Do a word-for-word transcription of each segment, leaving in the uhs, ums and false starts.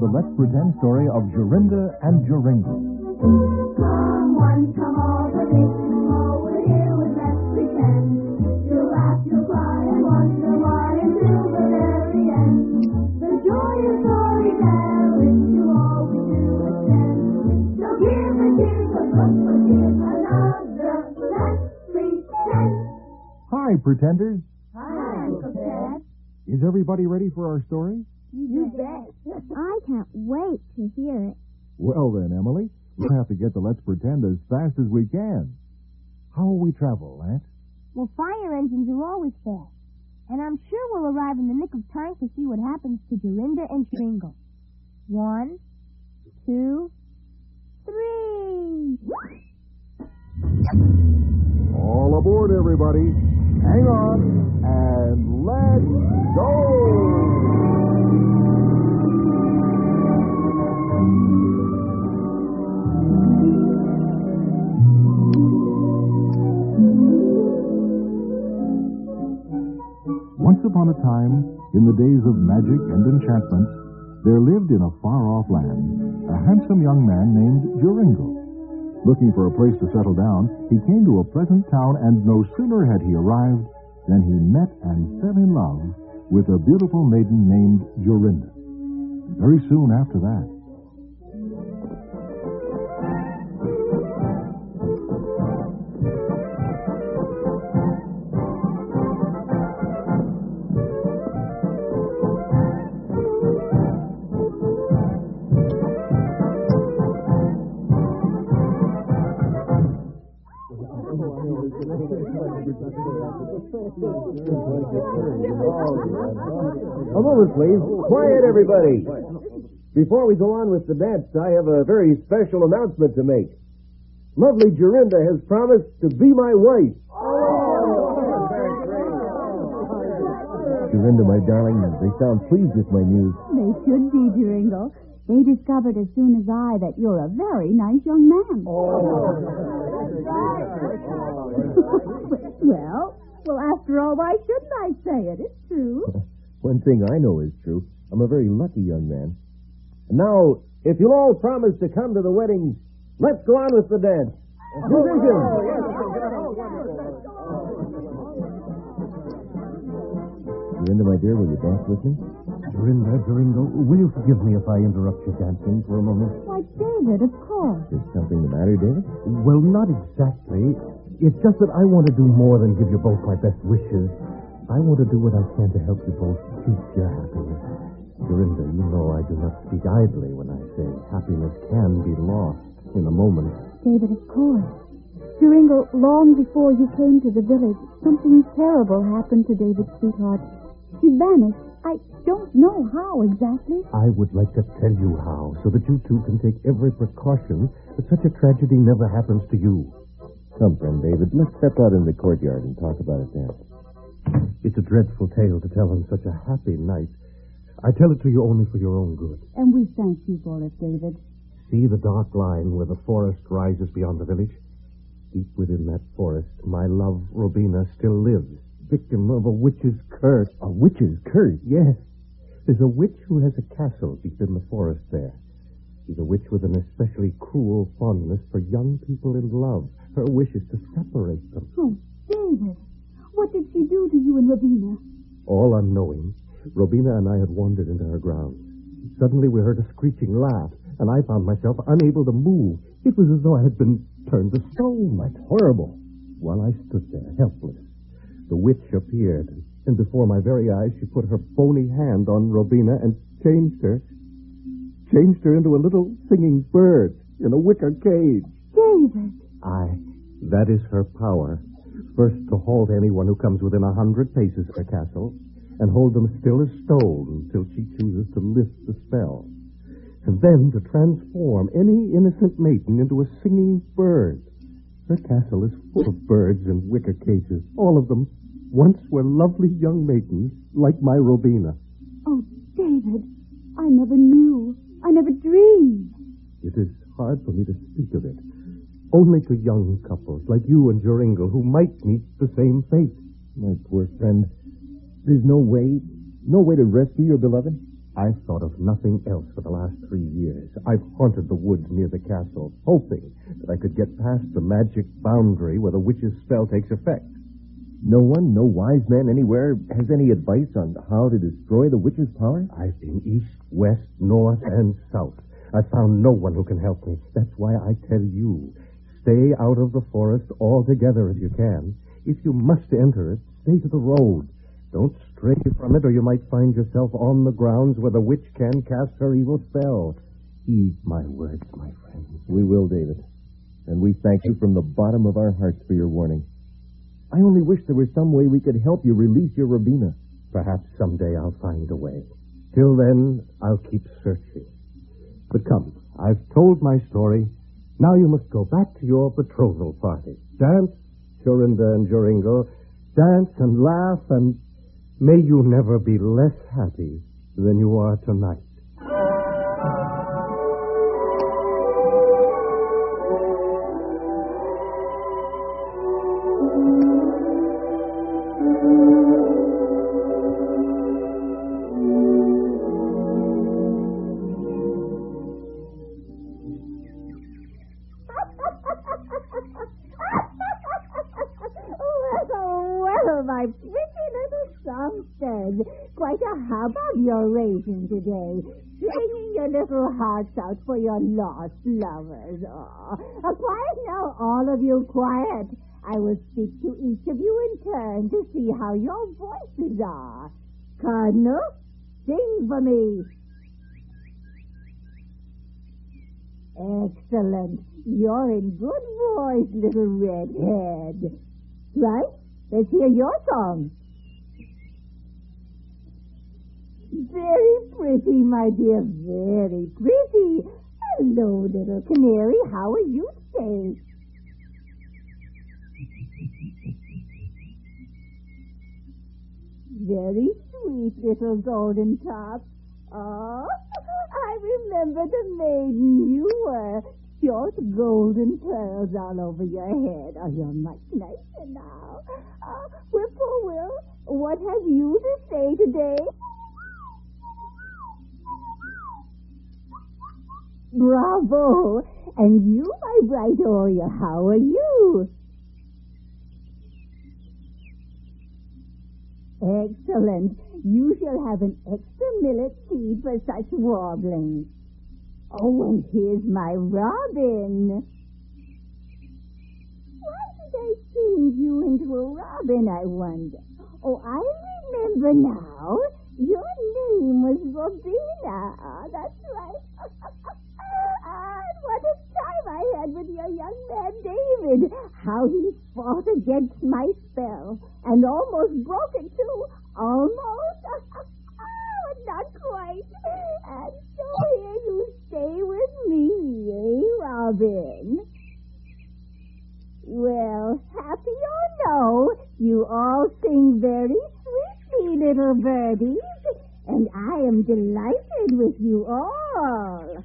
Let's Pretend story of Jorinda and Joringel. Come one, come all, the big and small, we're here with Let's Pretend. You'll laugh, you'll cry, and wonder why until the very end. The joyous story there, which you always do extend. So give a kiss, a look, but give another Let's Pretend. Hi, pretenders. Hi, Uncle Ted. Is everybody ready for our story? You bet. I can't wait to hear it. Well then, Emily, we'll have to get to Let's Pretend as fast as we can. How will we travel, Lance? Well, fire engines are always fast. And I'm sure we'll arrive in the nick of time to see what happens to Jorinda and Joringel. One, two, three. All aboard, everybody. Hang on, and let's go! Once upon a time, in the days of magic and enchantments, there lived in a far-off land a handsome young man named Joringel. Looking for a place to settle down, he came to a pleasant town, and no sooner had he arrived than he met and fell in love with a beautiful maiden named Jorinda. Very soon after that, A moment, please. Quiet, everybody. Before we go on with the dance, I have a very special announcement to make. Lovely Jorinda has promised to be my wife. Jorinda, my darling, they sound pleased with my news. They should be, Joringel. They discovered as soon as I that you're a very nice young man. well, well, after all, why shouldn't I say it? It's true. One thing I know is true. I'm a very lucky young man. And now, if you'll all promise to come to the wedding, let's go on with the dance. Musicians! Jorinda, my dear, will you dance with me? Jorinda, Joringel, will you forgive me if I interrupt your dancing for a moment? Why, David, of course. Is something the matter, David? Well, not exactly. It's just that I want to do more than give you both my best wishes. I want to do what I can to help you both keep your happiness. Jorinda, you know I do not speak idly when I say happiness can be lost in a moment. David, of course. Joringel, long before you came to the village, something terrible happened to David's sweetheart. She vanished. I don't know how exactly. I would like to tell you how, so that you two can take every precaution that such a tragedy never happens to you. Come, friend David, let's step out in the courtyard and talk about it then. It's a dreadful tale to tell on such a happy night. I tell it to you only for your own good. And we thank you for it, David. See the dark line where the forest rises beyond the village? Deep within that forest, my love, Robina, still lives, victim of a witch's curse. A witch's curse? Yes. There's a witch who has a castle deep in the forest there. She's a witch with an especially cruel fondness for young people in love. Her wish is to separate them. Oh, David, what did she do to you and Robina? All unknowing, Robina and I had wandered into her grounds. Suddenly we heard a screeching laugh, and I found myself unable to move. It was as though I had been turned to stone. That's horrible. While I stood there, helpless, the witch appeared, and before my very eyes she put her bony hand on Robina and changed her. Changed her into a little singing bird in a wicker cage. David! Aye, that is her power. First to halt anyone who comes within a hundred paces of her castle, and hold them still as stone until she chooses to lift the spell. And then to transform any innocent maiden into a singing bird. Her castle is full of birds in wicker cages. All of them once were lovely young maidens like my Robina. Oh, David, I never knew. I never dreamed. It is hard for me to speak of it. Only to young couples like you and Joringel who might meet the same fate. My poor friend, there's no way, no way to rescue your beloved? I've thought of nothing else for the last three years. I've haunted the woods near the castle, hoping that I could get past the magic boundary where the witch's spell takes effect. No one, no wise man anywhere has any advice on how to destroy the witch's power? I've been east, west, north, and south. I've found no one who can help me. That's why I tell you, stay out of the forest altogether if you can. If you must enter it, stay to the road. Don't stray from it, or you might find yourself on the grounds where the witch can cast her evil spell. Heed my words, my friend. We will, David. And we thank you from the bottom of our hearts for your warning. I only wish there was some way we could help you release your Robina. Perhaps someday I'll find a way. Till then, I'll keep searching. But come, I've told my story. Now you must go back to your betrothal party. Dance, Jorinda and Joringel. Dance and laugh, and may you never be less happy than you are tonight. My pretty little songsters, quite a hubbub you're raising today, singing your little hearts out for your lost lovers. Oh, uh, quiet now, all of you, quiet. I will speak to each of you in turn to see how your voices are. Cardinal, sing for me. Excellent. You're in good voice, little redhead. Right? Let's hear your song. Very pretty, my dear, very pretty. Hello, little canary. How are you today? Very sweet little golden top. Oh, I remember the maiden you were. Short golden curls all over your head. Oh, you're much nicer now. Uh, Whippoorwill, what have you to say today? Bravo! And you, my bright Oriole, how are you? Excellent. You shall have an extra millet seed for such warbling. Oh, and here's my robin. Why did I change you into a robin, I wonder? Oh, I remember now. Your name was Robina. Ah, that's right. Ah, what a time I had with your young man, David. How he fought against my spell and almost broke it, too. Almost. Oh, not quite. And so here you stay with me, eh, Robin? Well, happy or no, you all sing very sweetly, little birdies, and I am delighted with you all.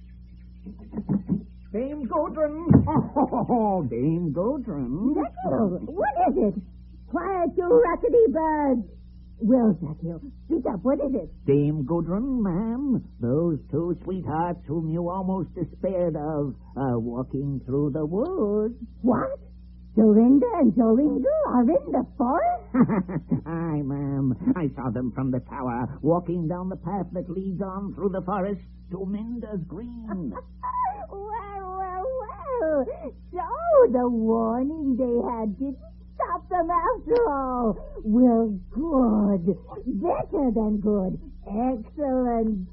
Dame Gudrun. Oh, Dame Gudrun. Zekiel, what is it? Quiet, you rackety birds. Well, Zekiel, speak up. What is it? Dame Gudrun, ma'am. Those two sweethearts whom you almost despaired of are walking through the woods. What? Jorinda and Joringel are in the forest? Aye, ma'am. I saw them from the tower, walking down the path that leads on through the forest to Minda's Green. Well, well, well. So the warning they had didn't stop them after all. Well, good. Better than good. Excellent.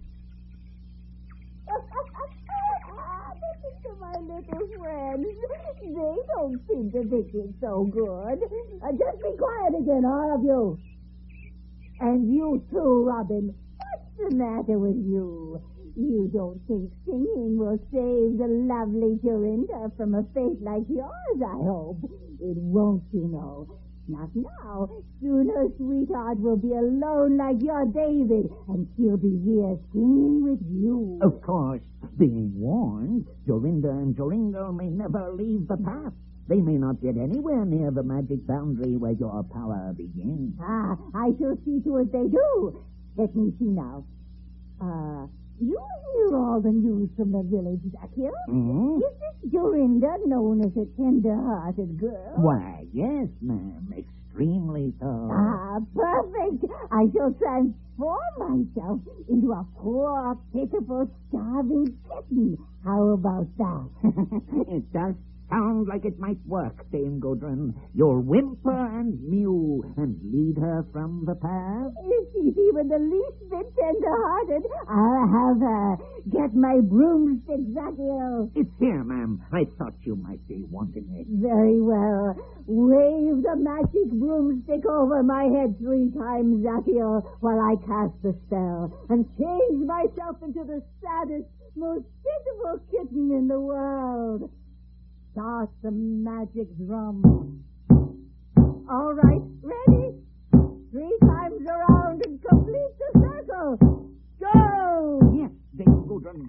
Listen to my little friends. They don't seem to think it's so good. Uh, just be quiet again, all of you. And you too, Robin. What's the matter with you? You don't think singing will save the lovely Jorinda from a fate like yours, I hope. It won't, you know. Not now. Soon her sweetheart will be alone like your David, and she'll be here singing with you. Of course, being warned, Jorinda and Joringel may never leave the path. They may not get anywhere near the magic boundary where your power begins. Ah, I shall see to it they do. Let me see now. Uh, you hear all the news from the village, Zacchaeus? Hmm? Is this Dorinda known as a tender-hearted girl? Why, yes, ma'am. Extremely so. Ah, perfect. I shall transform myself into a poor, pitiful, starving kitten. How about that? It does sound like it might work, Dame Gudrun. You'll whimper and mew and lead her from the path. If she's even the least bit tender-hearted, I'll have her. Get my broomstick, Zacchaeus. It's here, ma'am. I thought you might be wanting it. Very well. Wave the magic broomstick over my head three times, Zacchaeus, while I cast the spell and change myself into the saddest, most pitiful kitten in the world. Start the magic drum. All right, ready? Three times around and complete the circle. Go! Yes, Dame Gudrun.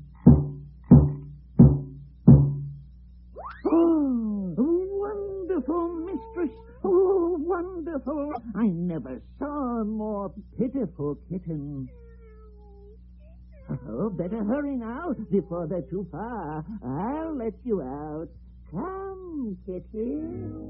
Oh, wonderful, mistress. Oh, wonderful. I never saw a more pitiful kitten. Oh, better hurry now before they're too far. I'll let you out. Come, kitty.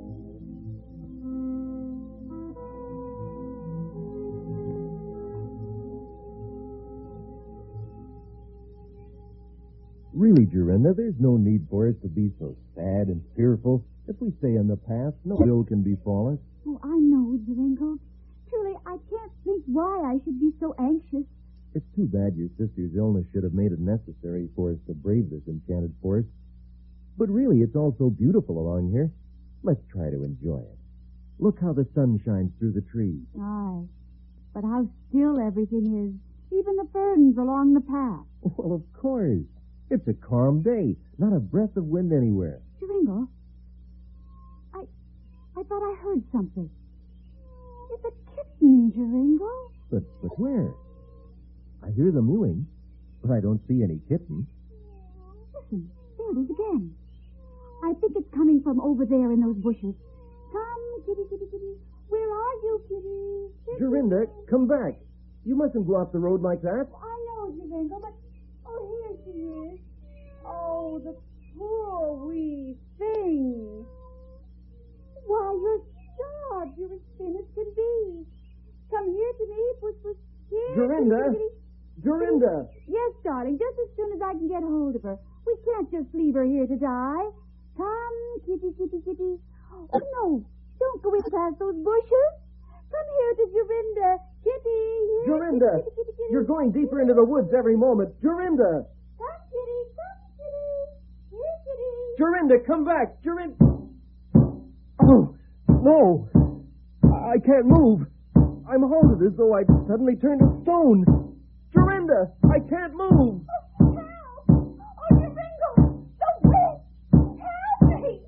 Really, Jorinda, there's no need for us to be so sad and fearful. If we stay on the path, no ill can befall us. Oh, I know, Joringo. Truly, I can't think why I should be so anxious. It's too bad your sister's illness should have made it necessary for us to brave this enchanted forest. But really, it's all so beautiful along here. Let's try to enjoy it. Look how the sun shines through the trees. Aye, but how still everything is. Even the ferns along the path. Well, of course. It's a calm day. Not a breath of wind anywhere. Joringo, I, I thought I heard something. It's a kitten, Joringo. But, but where? I hear the mewing, but I don't see any kitten. Listen, there it is again. I think it's coming from over there in those bushes. Come, kitty, kitty, kitty. Where are you, kitty? Kitty. Jorinda, come back. You mustn't go off the road like that. I know, Joringo, but... Oh, here she is. Oh, the poor wee thing. Why, you're starved. You're as thin as can be. Come here to me, puss, puss. Here, Jorinda. kitty, kitty. Jorinda! Yes, darling, just as soon as I can get hold of her. We can't just leave her here to die. Come, kitty, kitty, kitty. Oh, no, don't go in past those bushes. Come here to Jorinda. Kitty, here. Jorinda! Kitty, kitty, kitty. You're going deeper into the woods every moment. Jorinda! Come, kitty, come, kitty. Here, kitty. Jorinda, come back! Jorinda! Oh, no! I can't move. I'm halted as though I'd suddenly turned to stone. Jorinda, I can't move. Oh, help! Oh, Joringo, don't wait! Help me!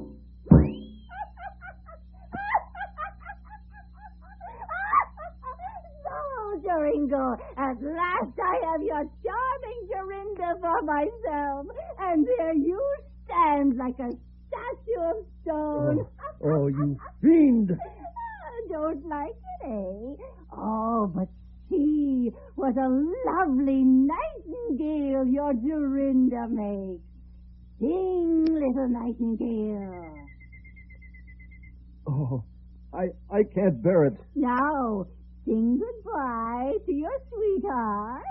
So, Joringo, at last I have your charming Jorinda for myself, and there you stand like a statue of stone. Oh, oh you fiend! Don't like it, eh? Oh, but see what a lovely nightingale your Jorinda makes. Sing, little nightingale. Oh, I I can't bear it. Now, sing goodbye to your sweetheart.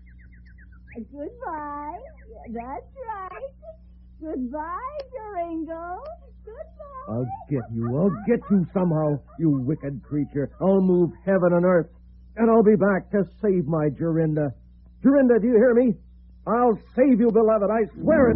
Goodbye. That's right. Goodbye, Joringo. Goodbye. I'll get you. I'll get you somehow, you wicked creature. I'll move heaven and earth, and I'll be back to save my Jorinda. Jorinda, do you hear me? I'll save you, beloved. I swear it.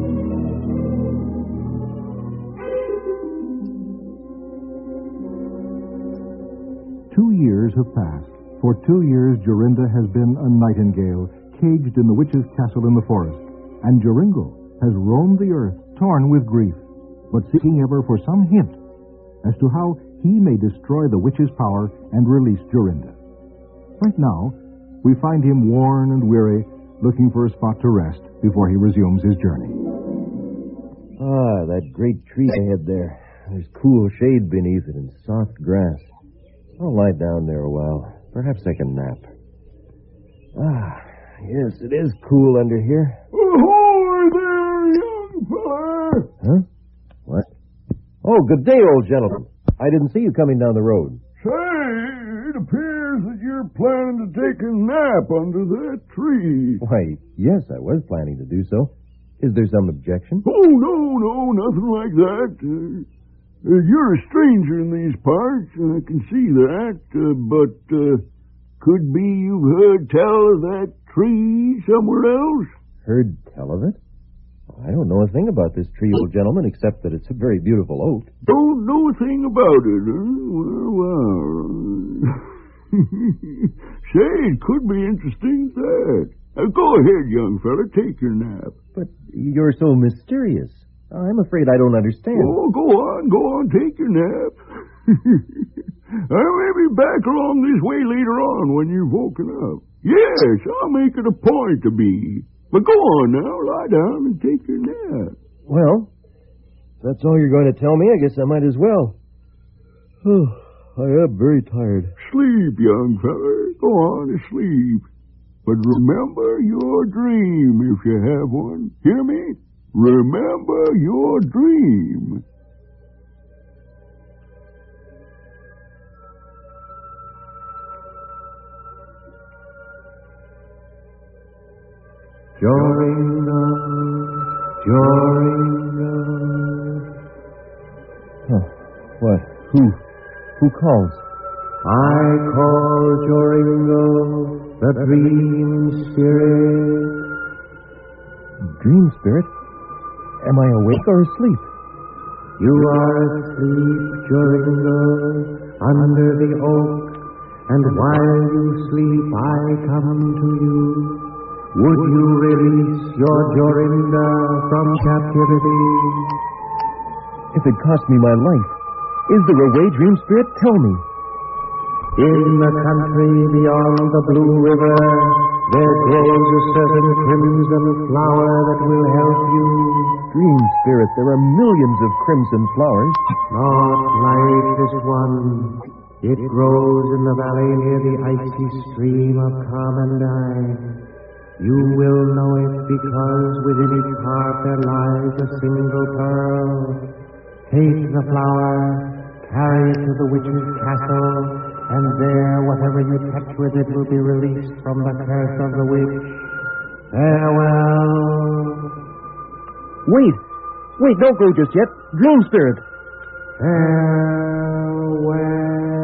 Two years have passed. For two years, Jorinda has been a nightingale, caged in the witch's castle in the forest. And Joringel has roamed the earth, torn with grief, but seeking ever for some hint as to how he may destroy the witch's power and release Jorinda. Right now, we find him worn and weary, looking for a spot to rest before he resumes his journey. Ah, that great tree ahead there. There's cool shade beneath it and soft grass. I'll lie down there a while. Perhaps I can nap. Ah, yes, it is cool under here. Ahoy there, young feller! Huh? What? Oh, good day, old gentleman. I didn't see you coming down the road. Say, it appears that you're planning to take a nap under that tree. Why, yes, I was planning to do so. Is there some objection? Oh, no, no, nothing like that. Uh, uh, you're a stranger in these parts, I can see that, uh, but uh, could be you've heard tell of that tree somewhere else? Heard tell of it? I don't know a thing about this tree, old gentleman, except that it's a very beautiful oak. Don't know a thing about it, huh? Well, well. Say, it could be interesting, that. Uh, go ahead, young fella, take your nap. But you're so mysterious. I'm afraid I don't understand. Oh, go on, go on, take your nap. I may be back along this way later on when you've woken up. Yes, I'll make it a point to be. But go on now, lie down and take your nap. Well, if that's all you're going to tell me, I guess I might as well. Oh, I am very tired. Sleep, young fella. Go on to sleep. But remember your dream if you have one. Hear me? Remember your dream. Jorinda, Jorinda. Huh. What? Who? Who calls? I call Jorinda, the dream spirit. Dream spirit? Am I awake or asleep? You are asleep, Jorinda, under the oak, and while you sleep I come to you. Would you release your Jorinda from captivity? If it cost me my life, is there a way, dream spirit? Tell me. In the country beyond the Blue River, there grows a certain crimson flower that will help you. Dream spirit, there are millions of crimson flowers. Not like this one. It grows in the valley near the icy stream of Carmandine. You will know it because within each heart there lies a single pearl. Take the flower, carry it to the witch's castle, and there whatever you touch with it will be released from the curse of the witch. Farewell. Wait! Wait, don't go just yet. Dream spirit. Farewell.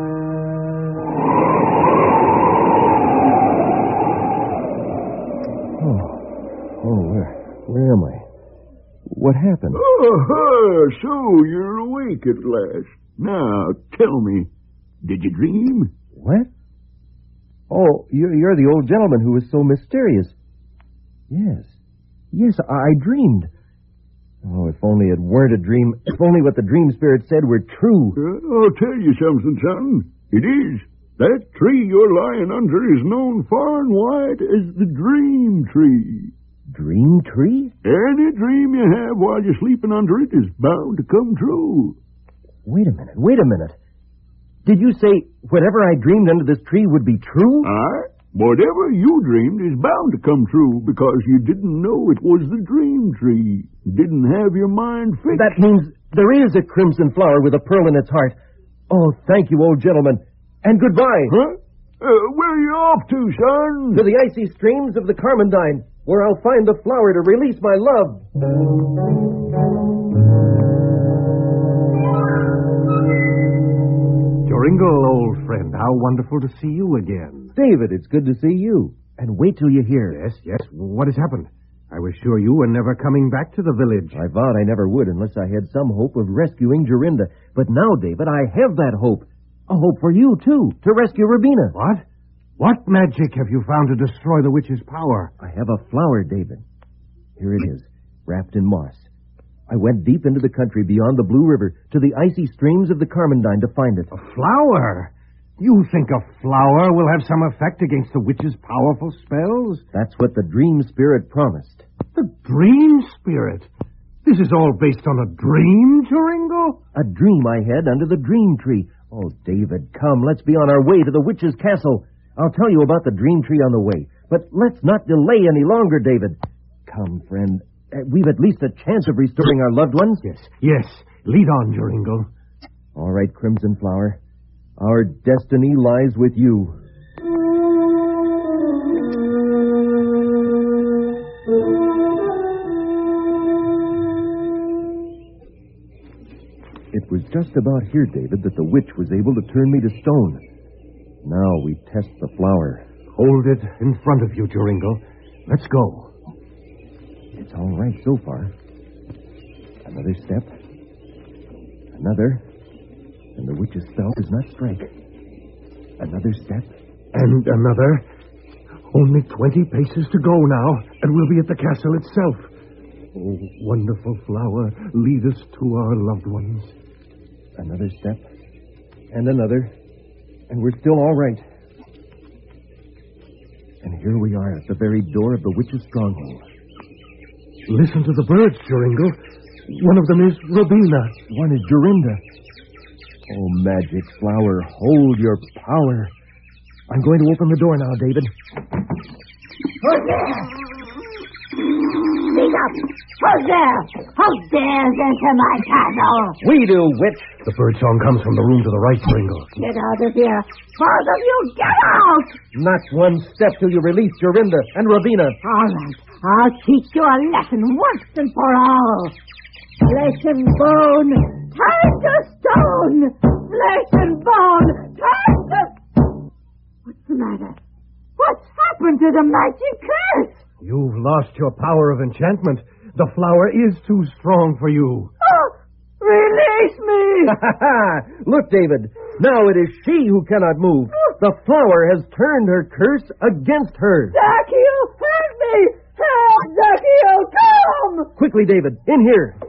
Oh, where, where am I? What happened? Oh, so you're awake at last. Now, tell me, did you dream? What? Oh, you're, you're the old gentleman who was so mysterious. Yes. Yes, I, I dreamed. Oh, if only it weren't a dream. If only what the dream spirit said were true. Uh, I'll tell you something, son. It is. That tree you're lying under is known far and wide as the dream tree. Dream tree? Any dream you have while you're sleeping under it is bound to come true. Wait a minute, wait a minute. Did you say whatever I dreamed under this tree would be true? Aye. Whatever you dreamed is bound to come true because you didn't know it was the dream tree. Didn't have your mind fixed. That means there is a crimson flower with a pearl in its heart. Oh, thank you, old gentleman. And goodbye. Huh? Uh, where are you off to, son? To the icy streams of the Carmandine, where I'll find the flower to release my love. Joringle, old friend, how wonderful to see you again. David, it's good to see you. And wait till you hear. Yes, yes. What has happened? I was sure you were never coming back to the village. I vowed I never would unless I had some hope of rescuing Jorinda. But now, David, I have that hope. A hope for you, too, to rescue Rubina. What? What magic have you found to destroy the witch's power? I have a flower, David. Here it is, wrapped in moss. I went deep into the country beyond the Blue River to the icy streams of the Carmandine to find it. A flower? You think a flower will have some effect against the witch's powerful spells? That's what the dream spirit promised. The dream spirit? This is all based on a dream, Joringle? A dream I had under the dream tree. Oh, David, come, let's be on our way to the witch's castle. I'll tell you about the dream tree on the way. But let's not delay any longer, David. Come, friend. Uh, we've at least a chance of restoring our loved ones. Yes, yes. Lead on, Joringel. All right, Crimson Flower. Our destiny lies with you. It was just about here, David, that the witch was able to turn me to stone. Now we test the flower. Hold it in front of you, Joringel. Let's go. It's all right so far. Another step. Another. And the witch's spell does not strike. Another step. And another. Only twenty paces to go now, and we'll be at the castle itself. Oh, wonderful flower, lead us to our loved ones. Another step. And another. And we're still all right. And here we are at the very door of the witch's stronghold. Listen to the birds, Joringel. One of them is Robina. One is Jorinda. Oh, magic flower, hold your power. I'm going to open the door now, David. Who's there? Speak up! Who's there? Who dares enter my castle? We do, witch. The bird song comes from the room to the right, Joringel. Get out of here. Both of you, get out! Not one step till you release Jorinda and Robina. All right. I'll teach you a lesson once and for all. Flesh and bone, turn to stone. Flesh and bone, turn to... What's the matter? What's happened to the magic curse? You've lost your power of enchantment. The flower is too strong for you. Oh, release me! Look, David. Now it is she who cannot move. The flower has turned her curse against her. Zaccheo, help me! Help, Zaccheo, come! Quickly, David, in here.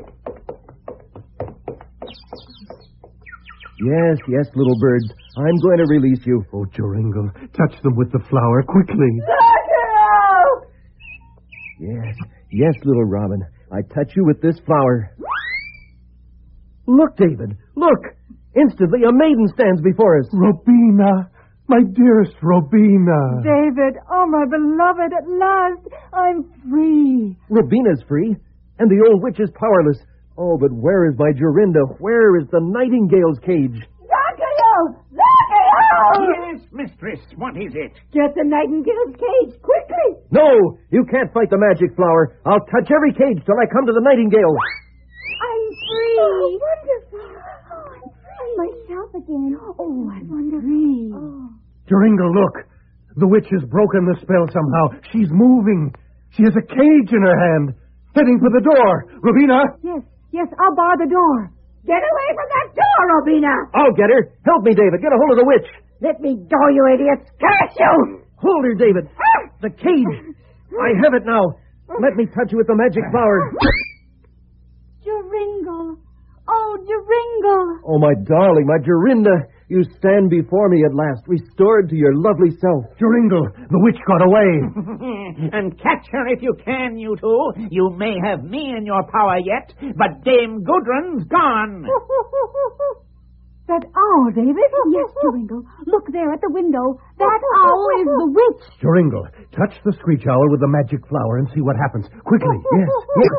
Yes, yes, little bird. I'm going to release you. Oh, Joringel, touch them with the flower quickly. Zaccheo! Yes, yes, little Robin. I touch you with this flower. Look, David, look. Instantly, a maiden stands before us. Robina, my dearest Robina. David, oh, my beloved, at last I'm free. Robina's free, and the old witch is powerless. Oh, but where is my Jorinda? Where is the nightingale's cage? Zaccheo! Zaccheo! Yes, mistress, what is it? Get the nightingale's cage, quickly! No, you can't fight the magic flower. I'll touch every cage till I come to the nightingale. I'm free. Oh, wonderful. Oh, I'm free myself again. Oh, I'm free. Oh. Joringel, look. The witch has broken the spell somehow. She's moving. She has a cage in her hand, heading for the door. Robina? Yes, yes, I'll bar the door. Get away from that door, Robina! I'll get her. Help me, David. Get a hold of the witch. Let me go, you idiots! Curse you! Hold her, David. The cage. I have it now. Let me touch you with the magic flower. Joringel. Oh, Joringel. Oh, my darling, my Jorinda. You stand before me at last, restored to your lovely self. Joringel, the witch got away. And catch her if you can, you two. You may have me in your power yet, but Dame Gudrun's gone. That owl, David? Yes, Joringel. Look there at the window. That owl is the witch. Joringel, touch the screech owl with the magic flower and see what happens. Quickly. Yes, yes.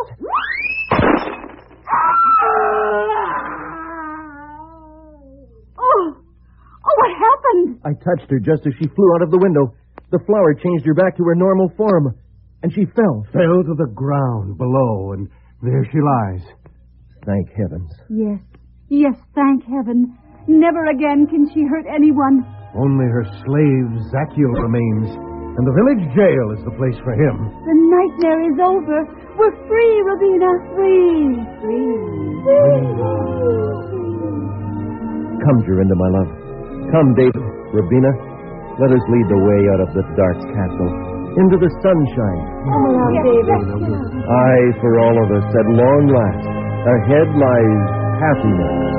Oh, oh, what happened? I touched her just as she flew out of the window. The flower changed her back to her normal form, and she fell. Fell to the ground below, and there she lies. Thank heavens. Yes, yes, thank heaven. Never again can she hurt anyone. Only her slave Zaccheo remains, and the village jail is the place for him. The nightmare is over. We're free, Robina. Free. Free. Free. Come, Jorinda, my love. Come, David, Robina. Let us lead the way out of the dark castle into the sunshine. Oh, yes, David. Aye, for all of us, at long last, ahead lies happiness.